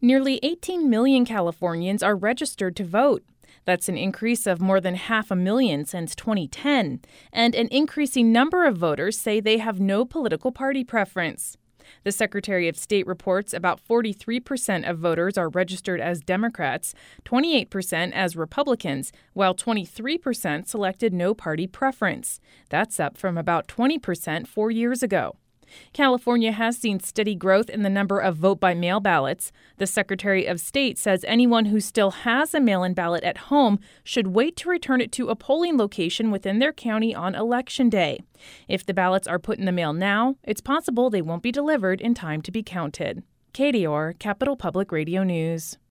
Nearly 18 million Californians are registered to vote. That's an increase of more than 500,000 since 2010, and an increasing number of voters say they have no political party preference. The Secretary of State reports about 43% of voters are registered as Democrats, 28% as Republicans, while 23% selected no party preference. That's up from about 20% 4 years ago. California has seen steady growth in the number of vote-by-mail ballots. The Secretary of State says anyone who still has a mail-in ballot at home should wait to return it to a polling location within their county on Election Day. If the ballots are put in the mail now, it's possible they won't be delivered in time to be counted. Katie Orr, Capital Public Radio News.